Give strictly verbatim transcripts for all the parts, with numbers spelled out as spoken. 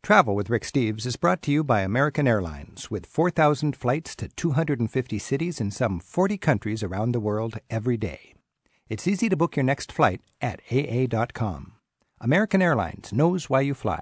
Travel with Rick Steves is brought to you by American Airlines, with four thousand flights to two hundred fifty cities in some forty countries around the world every day. It's easy to book your next flight at A A dot com. American Airlines knows why you fly.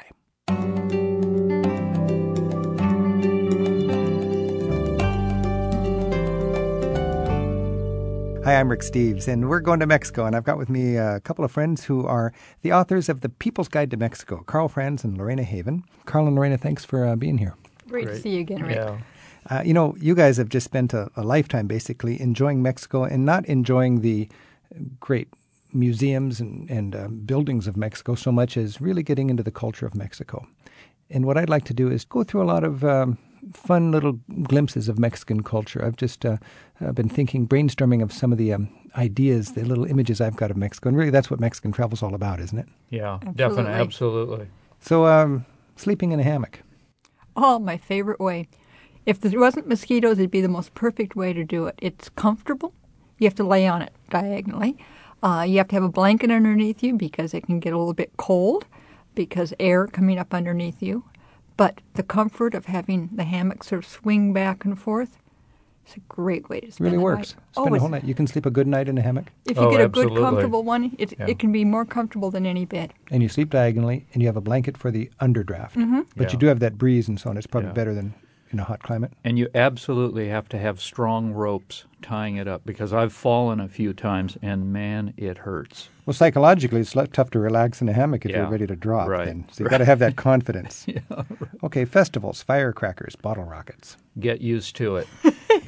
Hi, I'm Rick Steves, and we're going to Mexico, and I've got with me a couple of friends who are the authors of The People's Guide to Mexico, Carl Franz and Lorena Haven. Carl and Lorena, thanks for uh, being here. Great, Great to see you again, Rick. Yeah. Uh, you know, you guys have just spent a, a lifetime, basically, enjoying Mexico and not enjoying the great museums and, and uh, buildings of Mexico so much as really getting into the culture of Mexico. And what I'd like to do is go through a lot of um, fun little glimpses of Mexican culture. I've just uh, uh, been thinking, brainstorming of some of the um, ideas, the little images I've got of Mexico. And really, that's what Mexican travel's all about, isn't it? Yeah, Absolutely. definitely, absolutely. So, um, sleeping in a hammock. Oh, my favorite way. If there wasn't mosquitoes, it'd be the most perfect way to do it. It's comfortable. You have to lay on it diagonally. Uh, you have to have a blanket underneath you because it can get a little bit cold because air coming up underneath you. But the comfort of having the hammock sort of swing back and forth, it's a great way to spend Really the works. night. Spend oh, a whole night. You can sleep a good night in a hammock. If you Oh, get a absolutely. good, comfortable one, it, Yeah. it can be more comfortable than any bed. And you sleep diagonally, and you have a blanket for the underdraft. Mm-hmm. But Yeah. you do have that breeze and so on. It's probably Yeah. better than in a hot climate. And you absolutely have to have strong ropes tying it up because I've fallen a few times, and man, it hurts. Well, psychologically, it's le- tough to relax in a hammock if Yeah. you're ready to drop. Right. Then. So you've got to have that confidence. Yeah. Okay, festivals, firecrackers, bottle rockets. Get used to it.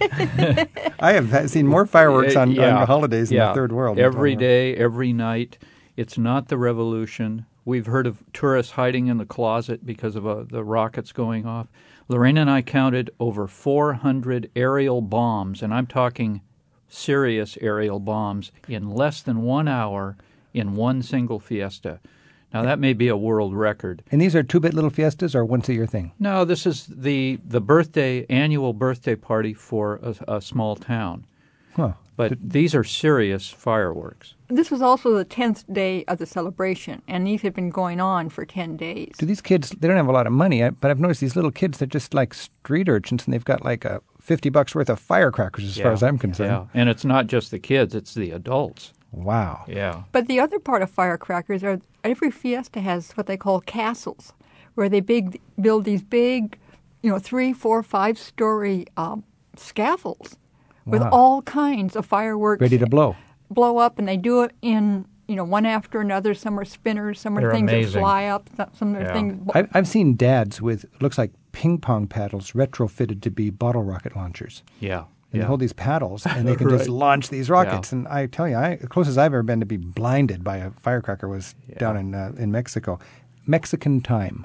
I have ha- seen more fireworks on, Yeah. on holidays in Yeah. the third world. Every day, every night. It's not the revolution. We've heard of tourists hiding in the closet because of uh, the rockets going off. Lorena and I counted over four hundred aerial bombs, and I'm talking serious aerial bombs, in less than one hour in one single fiesta. Now, that may be a world record. And these are two-bit little fiestas or once-a-year thing? No, this is the, the birthday, annual birthday party for a, a small town. Huh. But these are serious fireworks. This was also the tenth day of the celebration, and these have been going on for ten days. Do these kids, they don't have a lot of money, I- but I've noticed these little kids, they're just like street urchins, and they've got like a fifty bucks worth of firecrackers as far Yeah, as I'm concerned. Yeah, and it's not just the kids, it's the adults. Wow. Yeah. But the other part of firecrackers are every fiesta has what they call castles, where they big build these big, you know, three, four, five-story um, scaffolds with Wow. all kinds of fireworks Ready to blow. blow up, and they do it in, you know, one after another. Some are spinners, some are They're things amazing. that fly up, some are Yeah. things. I've, I've seen dads with, looks like ping pong paddles retrofitted to be bottle rocket launchers. Yeah. And yeah. they hold these paddles, and they can just Right. launch these rockets. Yeah. And I tell you, I, the closest I've ever been to be blinded by a firecracker was Yeah. down in uh, in Mexico. Mexican time.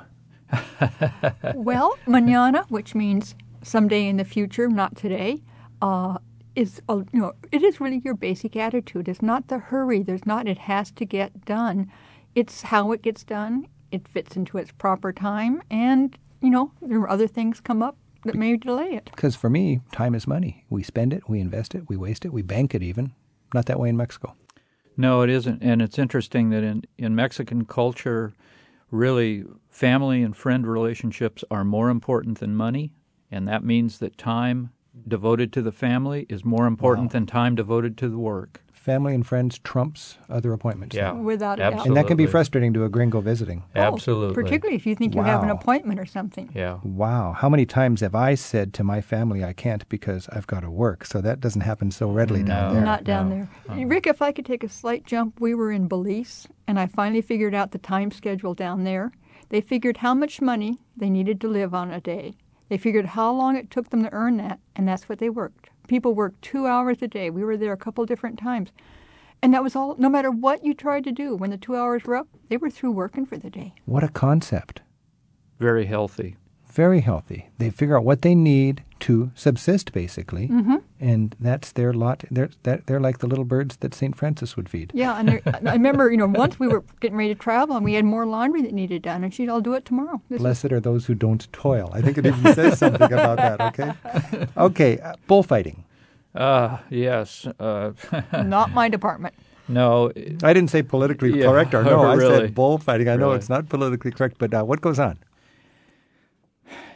Well, mañana, which means someday in the future, not today, uh, is a, you know it is really your basic attitude. It's not the hurry. There's not it has to get done. It's how it gets done. It fits into its proper time, and you know there are other things come up that may delay it. Because for me, time is money. We spend it, we invest it, we waste it, we bank it even. Not that way in Mexico. No, it isn't. And it's interesting that in, in Mexican culture, really, family and friend relationships are more important than money. And that means that time devoted to the family is more important Wow. than time devoted to the work. Family and friends trumps other appointments. Yeah. Without a doubt. Absolutely. And that can be frustrating to a gringo visiting. Oh, Absolutely. particularly if you think you have an Wow. appointment or something. Yeah. Wow. How many times have I said to my family I can't because I've got to work? So that doesn't happen so readily down No. there. Not down No. there. Uh-uh. Rick, if I could take a slight jump, we were in Belize, and I finally figured out the time schedule down there. They figured how much money they needed to live on a day. They figured how long it took them to earn that, and that's what they worked. People worked two hours a day. We were there a couple different times. And that was all, no matter what you tried to do, when the two hours were up, they were through working for the day. What a concept. Very healthy. Very healthy. They figure out what they need to subsist, basically, Mm-hmm. and that's their lot. They're, that, they're like the little birds that Saint Francis would feed. Yeah, and there, I remember, you know, once we were getting ready to travel, and we had more laundry that needed done, and she'd, I'll do it tomorrow. This is- Blessed are those who don't toil. I think it even says something about that, okay? Okay, uh, bullfighting. Ah, yes. Uh, not my department. no, I didn't say politically Yeah, correct, or no, I really. said bullfighting. I know Really. it's not politically correct, but uh, what goes on?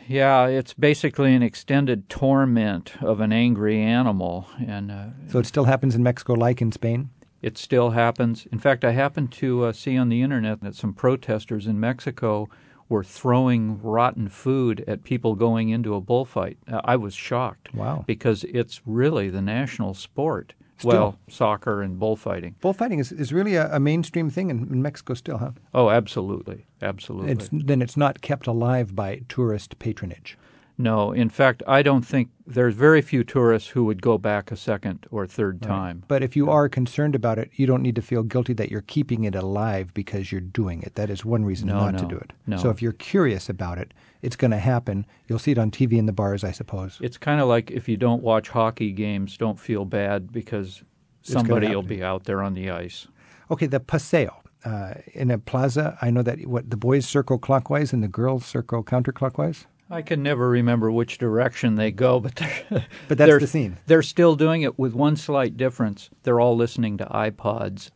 Yeah, it's basically an extended torment of an angry animal, and uh, So it still happens in Mexico like in Spain? it still happens. In fact, I happened to uh, see on the internet that some protesters in Mexico were throwing rotten food at people going into a bullfight. Uh, I was shocked. Wow. Because it's really the national sport. Still. Well, soccer and bullfighting. Bullfighting is, is really a, a mainstream thing in, in Mexico still, huh? Oh, absolutely. Absolutely. It's, then it's not kept alive by tourist patronage. No, in fact, I don't think there's very few tourists who would go back a second or third Right. time. But if you are concerned about it, you don't need to feel guilty that you're keeping it alive because you're doing it. That is one reason No, not to no, do it. no. So if you're curious about it, it's going to happen. You'll see it on T V in the bars, I suppose. It's kind of like if you don't watch hockey games, don't feel bad because gonna somebody will happen. be out there on the ice. Okay, the paseo. Uh, in a plaza, I know that what the boys circle clockwise and the girls circle counterclockwise. I can never remember which direction they go, but they're, But that's they're, the scene. They're still doing it with one slight difference. They're all listening to iPods.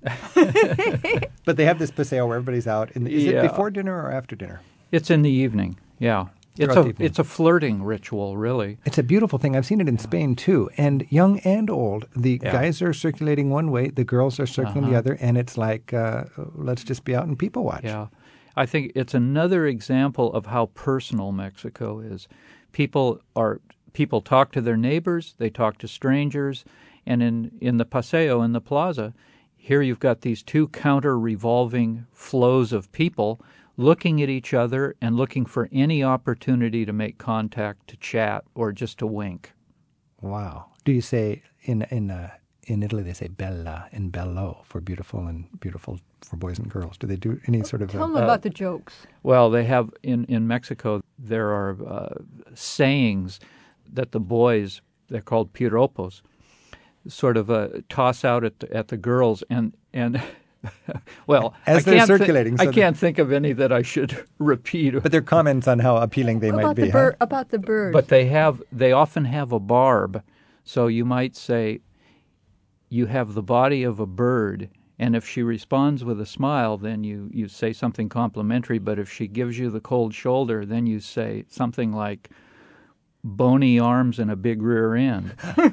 But they have this paseo where everybody's out. In the, is Yeah. it before dinner or after dinner? It's in the evening, yeah. It's Throughout a the evening. it's a flirting ritual, really. It's a beautiful thing. I've seen it in Spain too. And young and old, the Yeah. guys are circulating one way, the girls are circling the Uh-huh. other, and it's like, uh, let's just be out and people watch. Yeah. I think it's another example of how personal Mexico is. People are people talk to their neighbors, they talk to strangers, and in, in the paseo, in the plaza, here you've got these two counter-revolving flows of people looking at each other and looking for any opportunity to make contact, to chat, or just to wink. Wow. Do you say in in uh, in Italy they say bella and bello for beautiful and beautiful for boys and girls? Do they do any sort of? Tell Uh, them about the jokes. Well, they have in, in Mexico, there are uh, sayings that the boys, they're called piropos, sort of uh, toss out at the, at the girls. And, and well, As I they're can't thi- circulating, so I that- can't think of any that I should repeat. but they're comments on how appealing they might about be. the bird, Huh? about the birds. But they have, they often have a barb. So you might say, you have the body of a bird, and if she responds with a smile, then you, you say something complimentary. But if she gives you the cold shoulder, then you say something like, bony arms and a big rear end.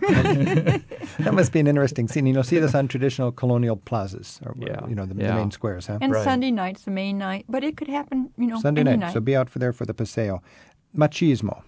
That must be an interesting scene. You'll see this on traditional colonial plazas, or Yeah, you know, the, the yeah. main squares, huh? and Right. Sunday night's the main night, but it could happen, you know, Sunday any night. night. So be out for there for the paseo. Machismo.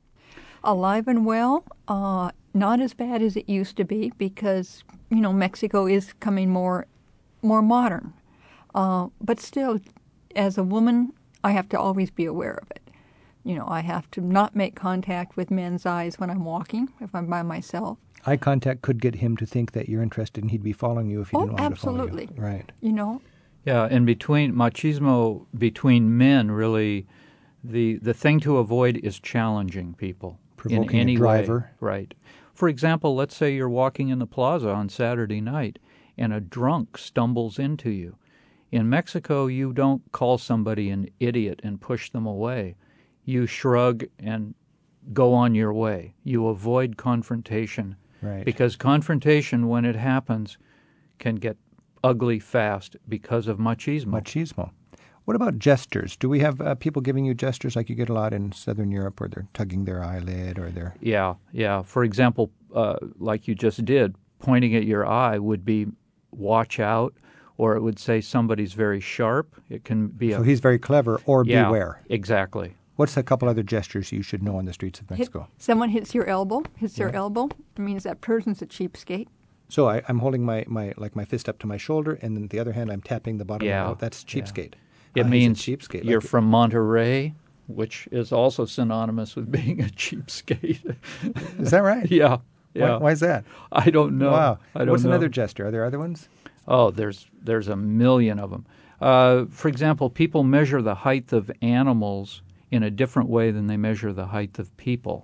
Alive and well, uh, not as bad as it used to be because, you know, Mexico is coming more more modern. Uh, but still, as a woman, I have to always be aware of it. You know, I have to not make contact with men's eyes when I'm walking, if I'm by myself. Eye contact could get him to think that you're interested and he'd be following you if he Oh, didn't want to follow you. absolutely. Right. You know, Yeah, and between machismo between men, really, the the thing to avoid is challenging people Provoking in a any driver. way. Right. For example, let's say you're walking in the plaza on Saturday night, and a drunk stumbles into you. In Mexico, you don't call somebody an idiot and push them away. You shrug and go on your way. You avoid confrontation. Right. Because confrontation, when it happens, can get ugly fast because of machismo. Machismo. What about gestures? Do we have uh, people giving you gestures like you get a lot in Southern Europe, where they're tugging their eyelid or they're... Yeah, yeah. For example, uh, like you just did, pointing at your eye would be watch out, or it would say somebody's very sharp. It can be So a... he's very clever, or yeah, beware. Exactly. What's a couple other gestures you should know on the streets of hit, Mexico? someone hits your elbow, hits their Yeah. elbow, it means that person's a cheapskate. So I, I'm holding my, my like my fist up to my shoulder, and then the other hand I'm tapping the bottom Yeah, of the That's cheapskate. It Ah, he's a means cheapskate. you're Like- from Monterey, which is also synonymous with being a cheapskate. Is that right? yeah, yeah. Why, why is that? I don't know. Wow. I don't What's know. another gesture? Are there other ones? Oh, there's there's a million of them. Uh, for example, people measure the height of animals in a different way than they measure the height of people.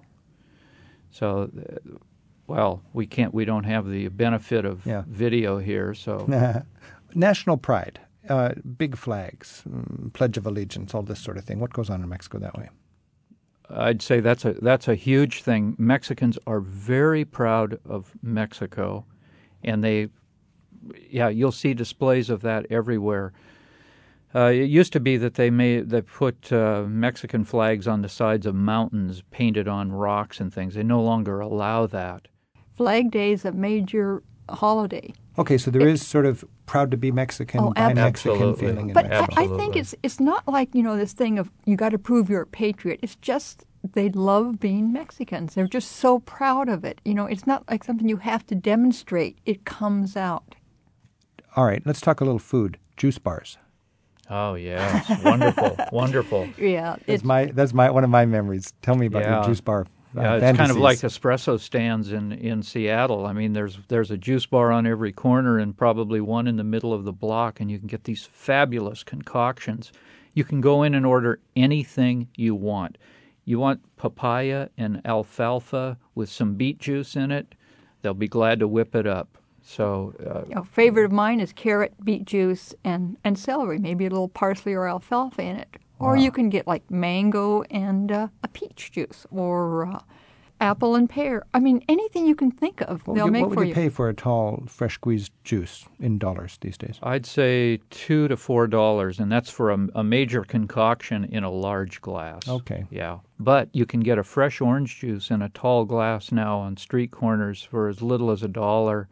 So, uh, well, we can't. We don't have the benefit of Yeah. video here. So, National pride, uh, big flags, mm, Pledge of Allegiance, all this sort of thing. What goes on in Mexico that way? I'd say that's a that's a huge thing. Mexicans are very proud of Mexico, and they, yeah, you'll see displays of that everywhere. Uh, it used to be that they made they put uh, Mexican flags on the sides of mountains painted on rocks and things. They no longer allow that. Flag Day is a major holiday. Okay, so there is sort of proud to be Mexican, Oh, by ab- Mexican Absolutely. feeling in But I, Mexico. I think Absolutely. it's it's not like, you know, this thing of you got to prove you're a patriot. It's just they love being Mexicans. They're just so proud of it. You know, it's not like something you have to demonstrate. It comes out. All right, let's talk a little food. Juice bars. Oh, yes. Wonderful. Wonderful. Yeah, That's it's my that's my one of my memories. Tell me about Yeah. your juice bar. uh, Yeah, it's kind of fantasies. like espresso stands in, in Seattle. I mean, there's there's a juice bar on every corner and probably one in the middle of the block, and you can get these fabulous concoctions. You can go in and order anything you want. You want papaya and alfalfa with some beet juice in it, they'll be glad to whip it up. So, uh, a favorite of mine is carrot, beet juice, and, and celery. Maybe a little parsley or alfalfa in it. Or you can get like mango and uh, a peach juice, or uh, apple and pear. I mean, anything you can think of, What they'll would you, make what would for you you. pay for a tall, fresh squeezed juice in dollars these days? I'd say two to four dollars, and that's for a, a major concoction in a large glass. Okay. Yeah, but you can get a fresh orange juice in a tall glass now on street corners for as little as a dollar,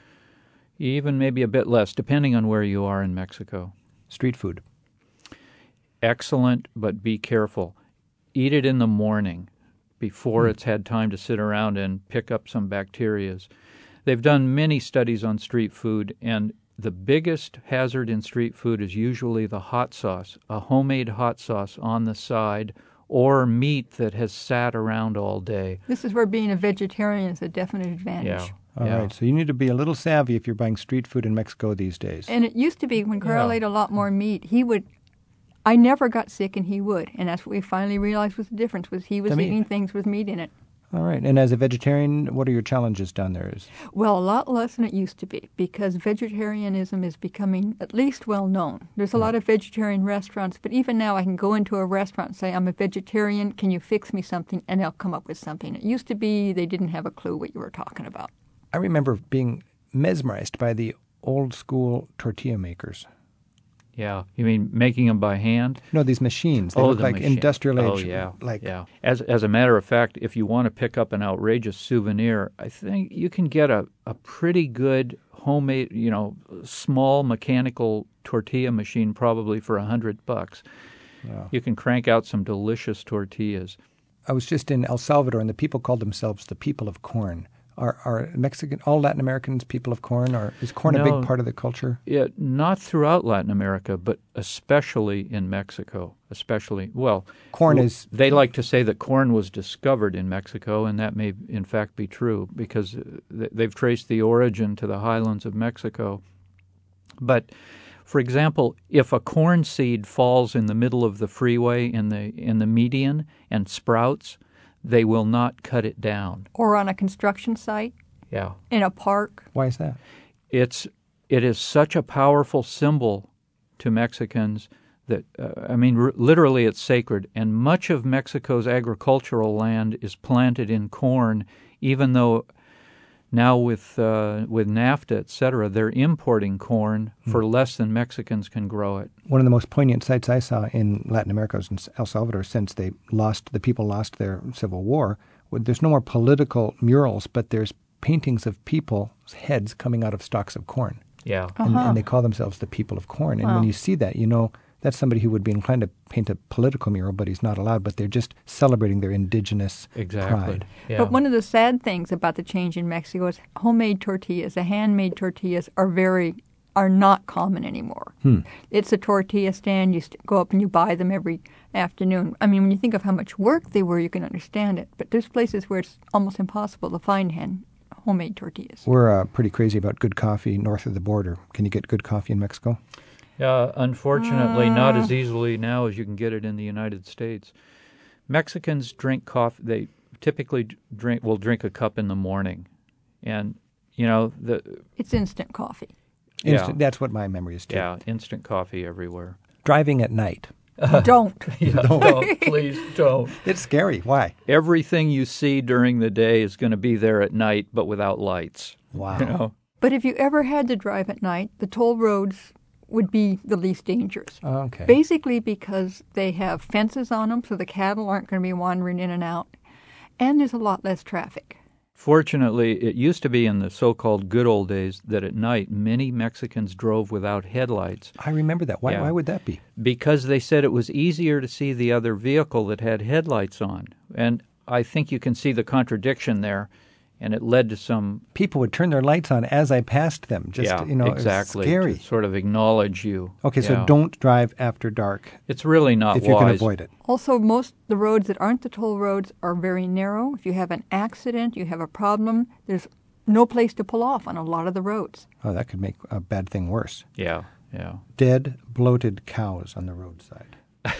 even maybe a bit less, depending on where you are in Mexico. Street food. Excellent, but be careful. Eat it in the morning before it's had time to sit around and pick up some bacterias. They've done many studies on street food, and the biggest hazard in street food is usually the hot sauce, a homemade hot sauce on the side, or meat that has sat around all day. This is where being a vegetarian is a definite advantage. Yeah. All right, yeah. so you need to be a little savvy if you're buying street food in Mexico these days. And it used to be when Carl Yeah. ate a lot more meat, he would. I never got sick, and he would, and that's what we finally realized was the difference. Was he was The meat. eating things with meat in it. All right, and as a vegetarian, what are your challenges down there? Is Well, a lot less than it used to be, because vegetarianism is becoming at least well known. There's a lot of vegetarian restaurants, but even now I can go into a restaurant and say, I'm a vegetarian, can you fix me something? And they'll come up with something. It used to be they didn't have a clue what you were talking about. I remember being mesmerized by the old school tortilla makers. Yeah, you mean making them by hand? No, these machines. They oh, look the like machine. industrial Oh, age. yeah, Like, yeah. As as a matter of fact, if you want to pick up an outrageous souvenir, I think you can get a, a pretty good homemade, you know, small mechanical tortilla machine probably for a hundred bucks. Wow. You can crank out some delicious tortillas. I was just in El Salvador, and the people called themselves the people of corn. Are, are Mexican, all Latin Americans people of corn, or is corn a No. big part of the culture? Yeah, not throughout Latin America, but especially in Mexico. Especially, well, Corn w- is- They like to say that corn was discovered in Mexico, and that may in fact be true because uh, th- they've traced the origin to the highlands of Mexico. But, for example, if a corn seed falls in the middle of the freeway in the in the median and sprouts, they will not cut it down. Or on a construction site, Yeah. in a park. Why is that? It's it is such a powerful symbol to Mexicans that uh, I mean, r- literally, it's sacred. And much of Mexico's agricultural land is planted in corn, even though now with uh, with NAFTA, et cetera, they're importing corn for less than Mexicans can grow it. One of the most poignant sights I saw in Latin America was in El Salvador since they lost, the people lost their civil war. There's no more political murals, but there's paintings of people's heads coming out of stalks of corn. Yeah. And, Uh-huh. and they call themselves the people of corn. And Wow. when you see that, you know that's somebody who would be inclined to paint a political mural, but he's not allowed. But they're just celebrating their indigenous Exactly. pride. Yeah. But one of the sad things about the change in Mexico is homemade tortillas, the handmade tortillas, are very are not common anymore. Hmm. It's a tortilla stand. You st- go up and you buy them every afternoon. I mean, when you think of how much work they were, you can understand it. But there's places where it's almost impossible to find hand homemade tortillas. We're uh, pretty crazy about good coffee north of the border. Can you get good coffee in Mexico? Yeah, unfortunately, not as easily now as you can get it in the United States. Mexicans drink coffee. They typically d- drink will drink a cup in the morning, and you know the It's instant coffee. Instant, yeah, That's what my memory is too. yeah, instant coffee everywhere. Driving at night. Don't. Yeah, no, please don't. It's scary. Why? Everything you see during the day is going to be there at night, but without lights. Wow. You know? But if you ever had to drive at night, the toll roads would be the least dangerous. Oh, okay. Basically because they have fences on them so the cattle aren't going to be wandering in and out, and there's a lot less traffic. Fortunately, it used to be in the so-called good old days that at night many Mexicans drove without headlights. I remember that. Why, Yeah. why would that be? Because they said it was easier to see the other vehicle that had headlights on. And I think you can see the contradiction there, and it led to some... People would turn their lights on as I passed them. Just, yeah, you know, exactly, it's scary. to sort of acknowledge you. Okay, so Yeah. don't drive after dark It's really not if wise. you can avoid it. Also, most the roads that aren't the toll roads are very narrow. If you have an accident, you have a problem, there's no place to pull off on a lot of the roads. Oh, that could make a bad thing worse. Yeah, yeah. Dead, bloated cows on the roadside.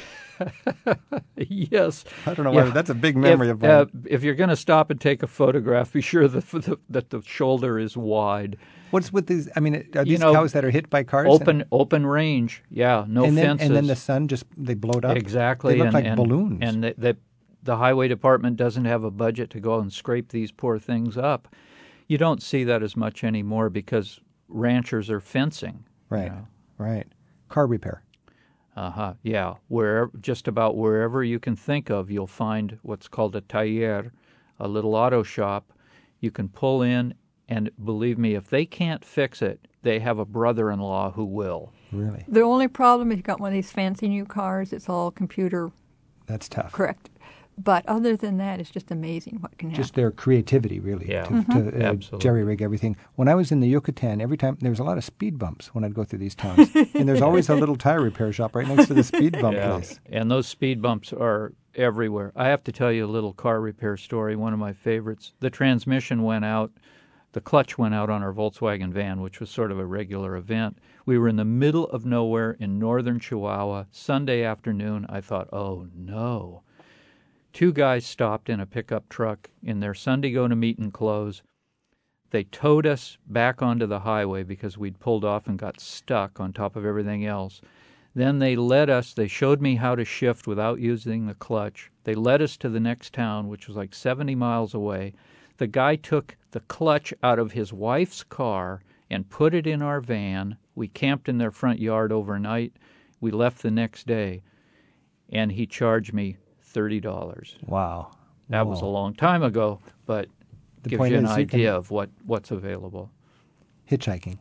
Yes. I don't know Yeah. why, that's a big memory if, of mine. uh, if you're going to stop and take a photograph, be sure that the, that the shoulder is wide. What's with these? I mean, are You these know, cows that are hit by cars? Open open range, yeah, no and then, fences. And then the sun just, they blowed up? Exactly. They look and, like and, balloons. And the, the, the highway department doesn't have a budget to go and scrape these poor things up. You don't see that as much anymore because ranchers are fencing. right, You know? right. Car repair. Uh-huh, yeah. Wherever, just about wherever you can think of, you'll find what's called a taller, a little auto shop. You can pull in, and believe me, if they can't fix it, they have a brother-in-law who will. Really? The only problem is you've got one of these fancy new cars, it's all computer That's tough. correct. But other than that, it's just amazing what can happen. Just their creativity, really, Yeah. to, to uh, Absolutely. jerry-rig everything. When I was in the Yucatan, every time, there was a lot of speed bumps when I'd go through these towns. And there's always a little tire repair shop right next to the speed bump Yeah, place. and those speed bumps are everywhere. I have to tell you a little car repair story, one of my favorites. The transmission went out, the clutch went out on our Volkswagen van, which was sort of a regular event. We were in the middle of nowhere in northern Chihuahua, Sunday afternoon. I thought, oh no. Two guys stopped in a pickup truck in their Sunday go-to-meeting clothes. They towed us back onto the highway because we'd pulled off and got stuck on top of everything else. Then they led us, they showed me how to shift without using the clutch. They led us to the next town, which was like seventy miles away. The guy took the clutch out of his wife's car and put it in our van. We camped in their front yard overnight. We left the next day, and he charged me thirty dollars. Wow. That Whoa. was a long time ago, but The gives point you an is you idea can- of what, what's available. Hitchhiking.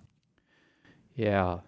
Yeah.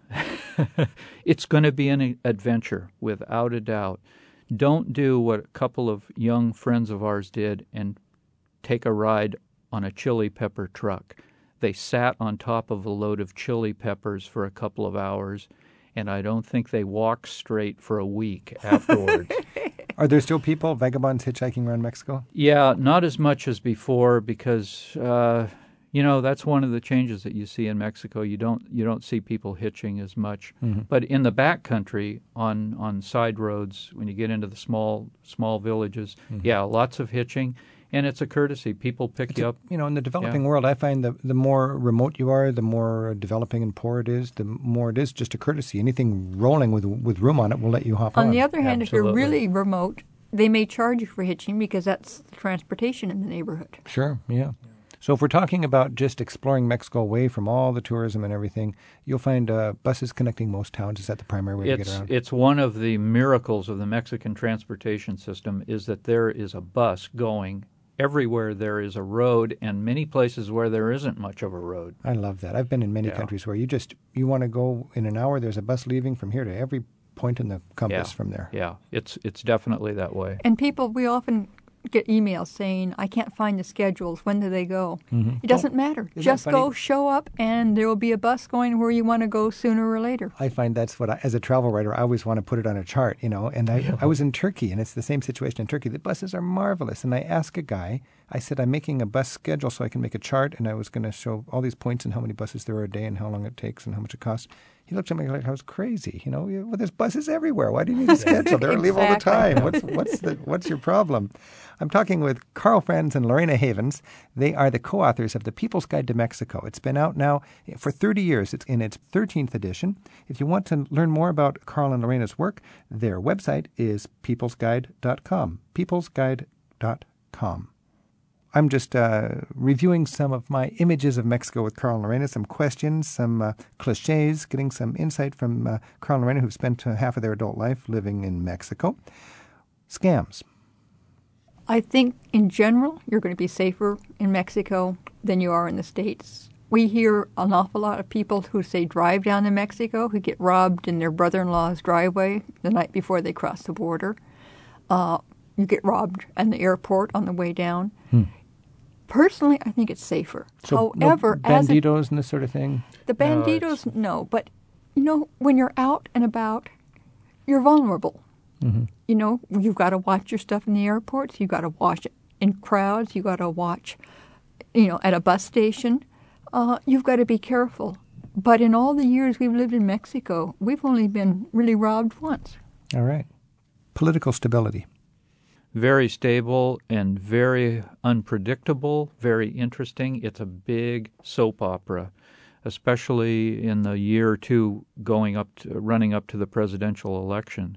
It's going to be an adventure, without a doubt. Don't do what a couple of young friends of ours did and take a ride on a chili pepper truck. They sat on top of a load of chili peppers for a couple of hours, and I don't think they walked straight for a week afterwards. Are there still people, vagabonds, hitchhiking around Mexico? Yeah, not as much as before because, uh, you know, that's one of the changes that you see in Mexico. You don't you don't see people hitching as much. Mm-hmm. But in the back country, on, on side roads, when you get into the small small villages, Mm-hmm. yeah, lots of hitching. And it's a courtesy. People pick It's you a- up. you know, in the developing Yeah. world, I find that the more remote you are, the more developing and poor it is, the more it is just a courtesy. Anything rolling with with room on it will let you hop on. On the other hand, if you're Absolutely. really remote, they may charge you for hitching because that's the transportation in the neighborhood. Sure, yeah. So if we're talking about just exploring Mexico away from all the tourism and everything, you'll find uh, buses connecting most towns. Is that the primary way to get It's around? it's one of the miracles of the Mexican transportation system is that there is a bus going everywhere there is a road, and many places where there isn't much of a road. I love that. I've been in many Yeah. countries where you just, you want to go in an hour, there's a bus leaving from here to every point in the compass Yeah. from there. Yeah, it's it's definitely that way. And people, we often get emails saying, I can't find the schedules. When do they go? It doesn't matter. isn't that Just funny? go, show up, and there will be a bus going where you want to go sooner or later. I find that's what I, as a travel writer, I always want to put it on a chart, you know. And I, I was in Turkey, and it's the same situation in Turkey. The buses are marvelous. And I asked a guy, I said, I'm making a bus schedule so I can make a chart, and I was going to show all these points and how many buses there are a day and how long it takes and how much it costs. He looked at me like I was crazy, you know. Well, there's buses everywhere. Why do you need a schedule? They're leave all the Exactly. time. What's what's the what's your problem? I'm talking with Carl Franz and Lorena Havens. They are the co-authors of The People's Guide to Mexico. It's been out now for thirty years. It's in its thirteenth edition. If you want to learn more about Carl and Lorena's work, their website is peoples guide dot com. peoples guide dot com. I'm just uh, reviewing some of my images of Mexico with Carl and Lorena, some questions, some uh, cliches, getting some insight from uh, Carl and Lorena, who've spent uh, half of their adult life living in Mexico. Scams. I think in general, you're going to be safer in Mexico than you are in the States. We hear an awful lot of people who say drive down to Mexico who get robbed in their brother-in-law's driveway the night before they cross the border. Uh, you get robbed at the airport on the way down. Hmm. Personally, I think it's safer. So However, no banditos as a, and this sort of thing? The banditos, no, no. But, you know, when you're out and about, you're vulnerable. Mm-hmm. You know, you've got to watch your stuff in the airports. You've got to watch it in crowds. You've got to watch, you know, at a bus station. Uh, you've got to be careful. But in all the years we've lived in Mexico, we've only been really robbed once. All right. Political stability. Very stable and very unpredictable, very interesting. It's a big soap opera, especially in the year or two going up to, running up to the presidential election.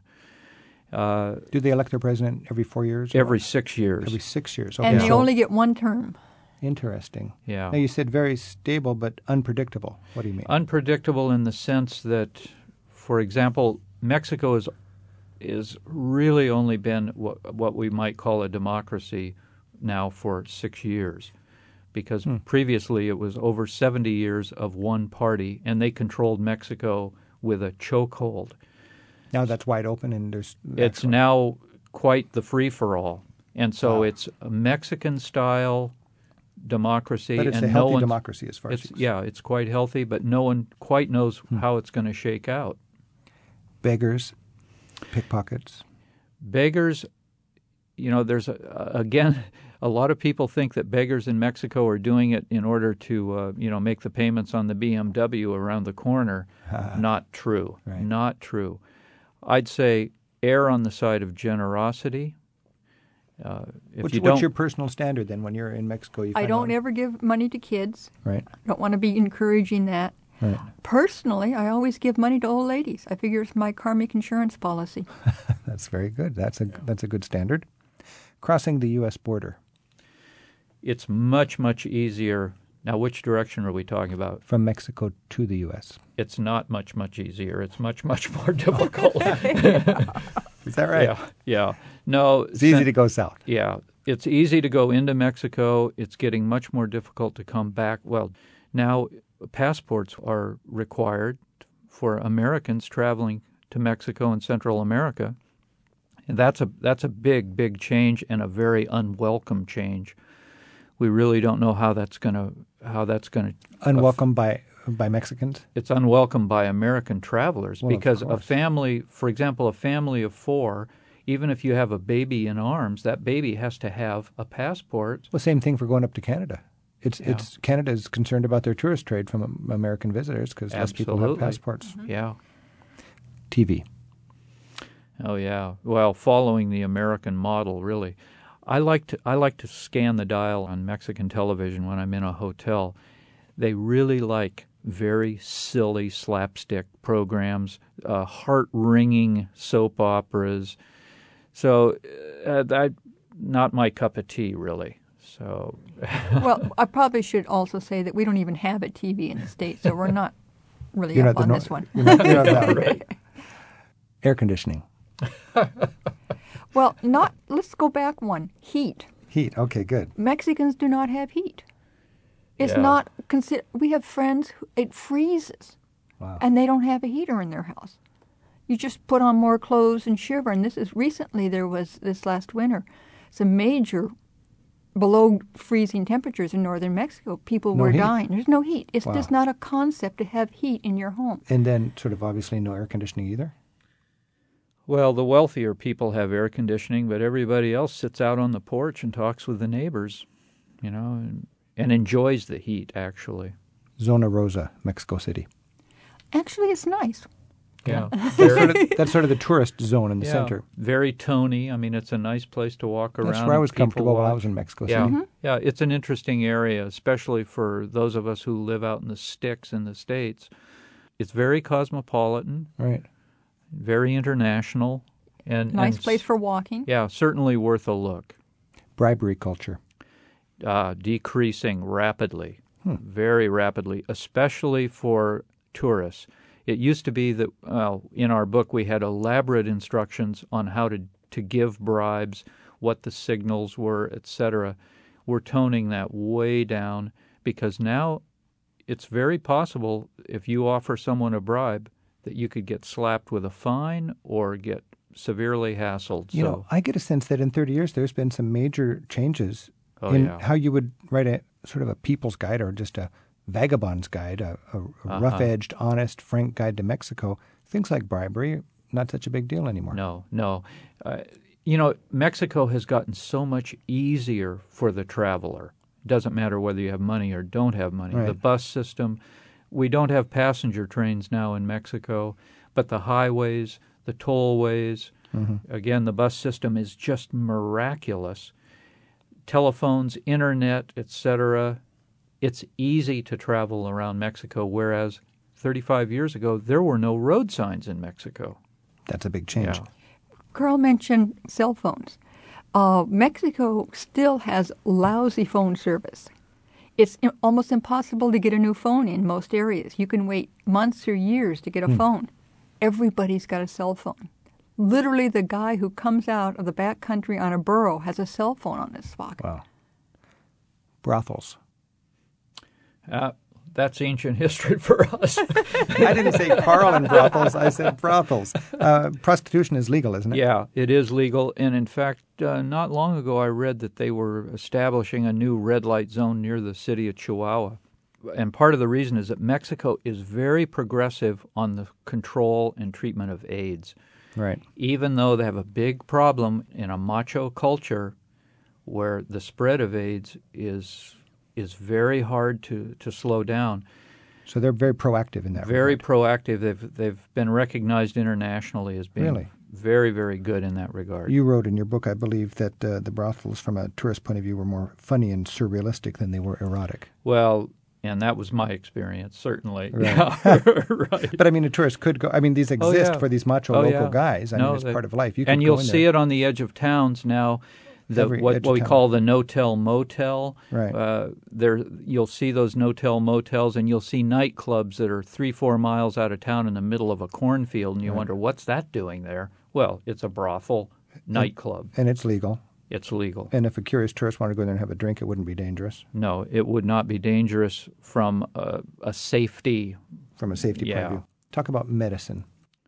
Uh, Do they elect their president every four years? Every six years. Every six years. Okay. And they so, only get one term. Interesting. Yeah. Now, you said very stable but unpredictable. What do you mean? Unpredictable in the sense that, for example, Mexico is is really only been what, what we might call a democracy now for six years, because hmm. previously it was over seventy years of one party, and they controlled Mexico with a chokehold. Now that's wide open, and there's it's actual... now quite the free-for-all, and so wow. it's a Mexican-style democracy. But it's and a healthy no democracy as far it's, as yeah, it's quite healthy, but no one quite knows hmm. how it's going to shake out. Beggars, pickpockets. Beggars, you know, there's, a, again, a lot of people think that beggars in Mexico are doing it in order to, uh, you know, make the payments on the B M W around the corner. Not true. Right. Not true. I'd say err on the side of generosity. Uh, if Which, you what's don't, your personal standard then when you're in Mexico? You I don't out? ever give money to kids. Right. I don't want to be encouraging that. Right. Personally, I always give money to old ladies. I figure it's my karmic insurance policy. That's very good. That's a that's a good standard. Crossing the U S border. It's much, much easier. Now, which direction are we talking about? From Mexico to the U S. It's not much, much easier. It's much, much more difficult. Is that right? Yeah. Yeah. No. It's easy to go south. Yeah. It's easy to go into Mexico. It's getting much more difficult to come back. Well, now passports are required for Americans traveling to Mexico and Central America. And that's a that's a big, big change and a very unwelcome change. We really don't know how that's going to how that's going to unwelcome aff- by by Mexicans. It's unwelcome by American travelers well, because a family, for example, a family of four, even if you have a baby in arms, that baby has to have a passport. Well, same thing for going up to Canada. It's yeah. it's Canada is concerned about their tourist trade from American visitors because less people have passports. Mm-hmm. Yeah. T V. Oh yeah. Well, following the American model, really. I like to I like to scan the dial on Mexican television when I'm in a hotel. They really like very silly slapstick programs, uh, heart-wringing soap operas. So, uh, that not my cup of tea, really. So, well, I probably should also say that we don't even have a T V in the States, so we're not really you're up not on no- this one. You're not, you're not that right. Air conditioning. Well, not. Let's go back one. Heat. Heat. Okay, good. Mexicans do not have heat. It's yeah. not consider. We have friends who it freezes, wow. and they don't have a heater in their house. You just put on more clothes and shiver. And this is recently. There was this last winter, some major below freezing temperatures in northern Mexico. People no were heat. dying. There's no heat. It's wow. just not a concept to have heat in your home. And then, sort of obviously, no air conditioning either. Well, the wealthier people have air conditioning, but everybody else sits out on the porch and talks with the neighbors, you know, and, and enjoys the heat, actually. Zona Rosa, Mexico City. Actually, it's nice. Yeah. that's, sort of, that's sort of the tourist zone in the yeah, center. Very tony. I mean, it's a nice place to walk around. That's where I was People comfortable walk. while I was in Mexico City. Yeah, Mm-hmm. yeah, it's an interesting area, especially for those of us who live out in the sticks in the States. It's very cosmopolitan. Right. Very international. and Nice and place for walking. Yeah, certainly worth a look. Bribery culture. Uh, decreasing rapidly, hmm. very rapidly, especially for tourists. It used to be that, well, in our book we had elaborate instructions on how to, to give bribes, what the signals were, et cetera. We're toning that way down because now it's very possible if you offer someone a bribe that you could get slapped with a fine or get severely hassled. You so, know, I get a sense that in thirty years there's been some major changes oh, in yeah. how you would write a sort of a people's guide or just a vagabond's guide, a, a, a uh-huh. rough-edged, honest, frank guide to Mexico. Things like bribery, not such a big deal anymore. No, no. Uh, you know, Mexico has gotten so much easier for the traveler. It doesn't matter whether you have money or don't have money. Right. The bus system, we don't have passenger trains now in Mexico, but the highways, the tollways, mm-hmm. again, the bus system is just miraculous. Telephones, internet, et cetera. It's easy to travel around Mexico, whereas thirty-five years ago, there were no road signs in Mexico. That's a big change. Yeah. Carl mentioned cell phones. Uh, Mexico still has lousy phone service. It's i- almost impossible to get a new phone in most areas. You can wait months or years to get a Hmm. phone. Everybody's got a cell phone. Literally, the guy who comes out of the back country on a burro has a cell phone on his pocket. Wow. Brothels. Uh, that's ancient history for us. I didn't say Carl and brothels. I said brothels. Uh, prostitution is legal, isn't it? Yeah, it is legal. And in fact, uh, not long ago I read that they were establishing a new red light zone near the city of Chihuahua. And part of the reason is that Mexico is very progressive on the control and treatment of AIDS. Right. Even though they have a big problem in a macho culture where the spread of AIDS is is very hard to, to slow down. So they're very proactive in that Very regard. proactive. They've they've been recognized internationally as being Really? very, very good in that regard. You wrote in your book, I believe, that uh, the brothels, from a tourist point of view, were more funny and surrealistic than they were erotic. Well, and that was my experience, certainly. Right. Yeah, right. But I mean, a tourist could go. I mean, these Oh, exist yeah. for these macho Oh, local yeah. guys. I No, mean, it's they- part of life. You could and go you'll in see there. it on the edge of towns now. The, Every what, edge what of we town. call the no-tell motel. Right. Uh, there, you'll see those no-tell motels, and you'll see nightclubs that are three, four miles out of town in the middle of a cornfield, and you Right. wonder, what's that doing there? Well, it's a brothel nightclub. And it's legal. It's legal. And if a curious tourist wanted to go in there and have a drink, it wouldn't be dangerous No, it would not be dangerous from a, a safety. from a safety point Yeah. of view. Talk about medicine.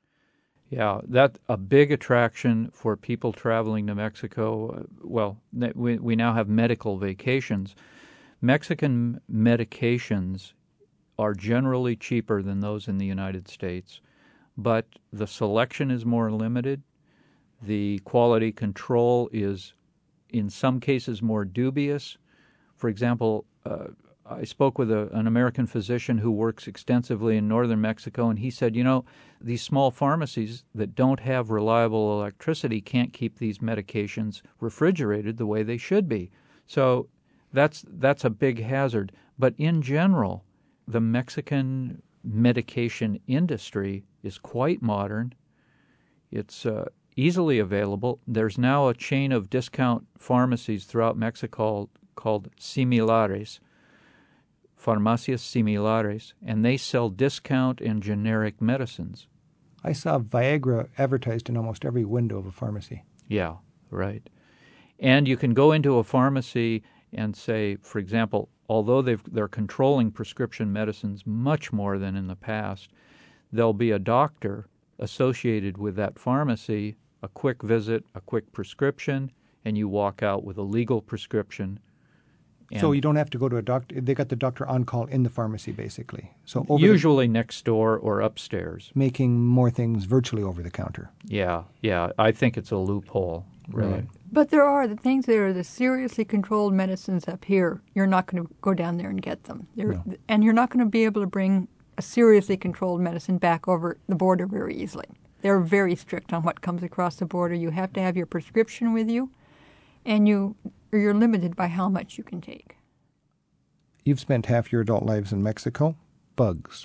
Yeah, that a big attraction for people traveling to Mexico. Uh, well, th- we we now have medical vacations. Mexican medications are generally cheaper than those in the United States, but the selection is more limited. The quality control is, in some cases, more dubious. For example, uh, I spoke with a, an American physician who works extensively in northern Mexico, and he said, you know, these small pharmacies that don't have reliable electricity can't keep these medications refrigerated the way they should be. So that's that's a big hazard. But in general, the Mexican medication industry is quite modern. It's uh, easily available. There's now a chain of discount pharmacies throughout Mexico called Similares, Farmacias Similares, and they sell discount and generic medicines. I saw Viagra advertised in almost every window of a pharmacy. Yeah, right. And you can go into a pharmacy and say, for example, although they've, they're controlling prescription medicines much more than in the past, there'll be a doctor associated with that pharmacy, a quick visit, a quick prescription, and you walk out with a legal prescription. And So you don't have to go to a doctor. They got the doctor on call in the pharmacy, basically. So over usually next door or upstairs. the, making more things virtually over the counter. Yeah, yeah. I think it's a loophole, really. Right. But there are the things that are the seriously controlled medicines up here. You're not going to go down there and get them. They're- No. And you're not going to be able to bring a seriously controlled medicine back over the border very easily. They're very strict on what comes across the border. You have to have your prescription with you, and you, or you're limited by how much you can take. You've spent half your adult lives in Mexico. Bugs.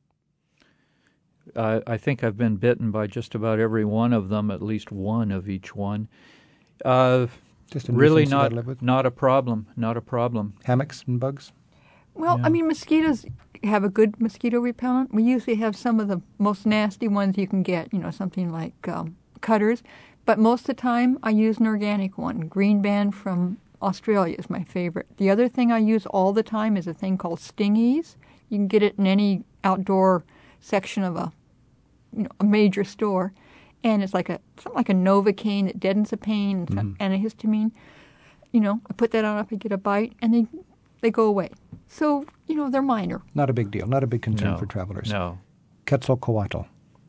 Uh, I think I've been bitten by just about every one of them, at least one of each one. Uh, Just a really nuisance you not gotta live with. not a problem. Not a problem. Hammocks and bugs. Well, Yeah. I mean, mosquitoes have a good mosquito repellent. We usually have some of the most nasty ones you can get, you know, something like um, cutters. But most of the time, I use an organic one. Green Band from Australia is my favorite. The other thing I use all the time is a thing called Stingies. You can get it in any outdoor section of a, you know, a major store. And it's like a something like a Novocaine that deadens a pain, and Mm-hmm. antihistamine. You know, I put that on if I get a bite, and they they go away. So, you know, they're minor. Not a big deal. Not a big concern No, for travelers. No. Quetzalcoatl.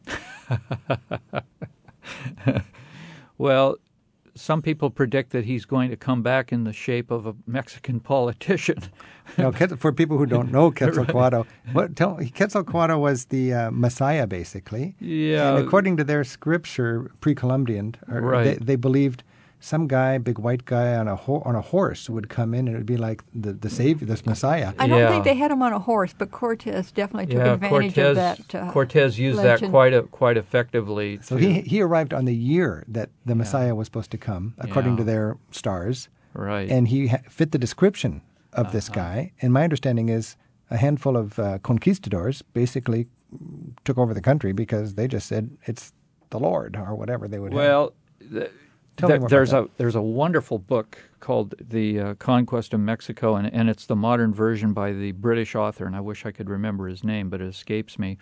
Well, some people predict that he's going to come back in the shape of a Mexican politician. No, Quetzal- for people who don't know Quetzalcoatl, what, tell, Quetzalcoatl was the uh, Messiah, basically. Yeah. And according to their scripture, pre-Columbian, or Right. they, they believed some guy, big white guy on a ho- on a horse would come in, and it would be like the the savior, this Messiah. I don't Yeah. think they had him on a horse, but Cortez definitely took Yeah, advantage Cortez, of that. Uh, Cortez used legend. that quite a, quite effectively. So to- he he arrived on the year that the Messiah was supposed to come, according Yeah. to their stars, right. and he ha- fit the description of this guy. And my understanding is a handful of uh, conquistadors basically took over the country because they just said it's the Lord or whatever they would have. Well, th- Tell me th- more there's about a there's a wonderful book called The uh, Conquest of Mexico, and, and it's the modern version by the British author, and I wish I could remember his name, but it escapes me.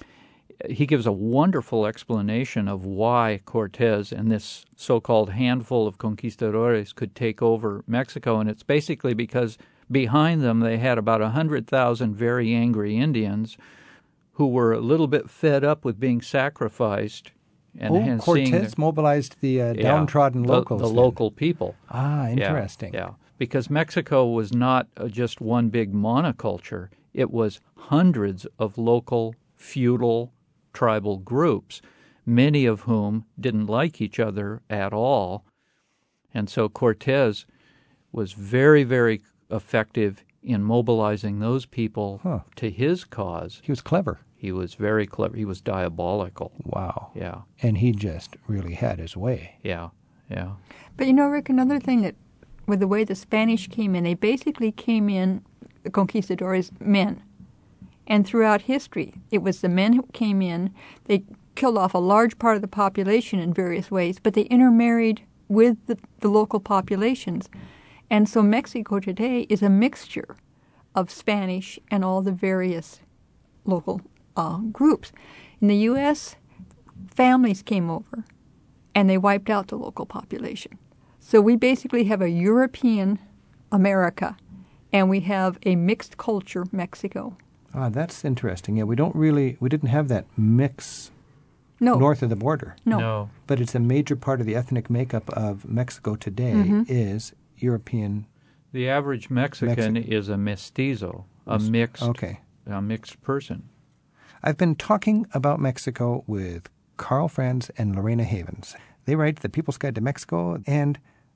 He gives a wonderful explanation of why Cortez and this so-called handful of conquistadores could take over Mexico, and it's basically because behind them they had about one hundred thousand very angry Indians who were a little bit fed up with being sacrificed. And oh, hence seeing Cortez the- mobilized the uh, yeah, downtrodden the- locals. the then. local people. Ah, Yeah, interesting. Yeah, because Mexico was not uh, just one big monoculture. It was hundreds of local feudal tribal groups, many of whom didn't like each other at all. And so Cortez was very, very effective in mobilizing those people Huh. to his cause. He was clever. He was very clever. He was diabolical. Wow. Yeah, And he just really had his way. yeah, yeah. But you know, Rick, another thing that, with the way the Spanish came in, they basically came in, the conquistadors, men. And throughout history, it was the men who came in. They killed off a large part of the population in various ways, but they intermarried with the, the local populations. And so Mexico today is a mixture of Spanish and all the various local uh, groups. In the U S, families came over and they wiped out the local population. So we basically have a European America and we have a mixed culture Mexico. Ah, that's interesting. Yeah, we don't really, we didn't have that mix No, north of the border. no. No. But it's a major part of the ethnic makeup of Mexico today Mm-hmm. is European. The average Mexican Mexican. is a mestizo, a Mes- mixed, okay. a mixed person. I've been talking about Mexico with Carl Franz and Lorena Havens. They write The People's Guide to Mexico, and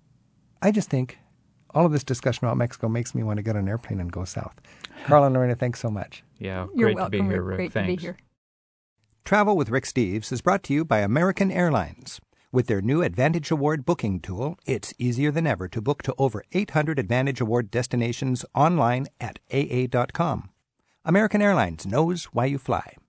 I just think all of this discussion about Mexico makes me want to get on an airplane and go south. Carl and Lorena, thanks so much. Yeah, You're great welcome, to be here, Rick. Rick. Great Thanks. to be here. Travel with Rick Steves is brought to you by American Airlines. With their new Advantage Award booking tool, it's easier than ever to book to over eight hundred Advantage Award destinations online at A A dot com. American Airlines knows why you fly.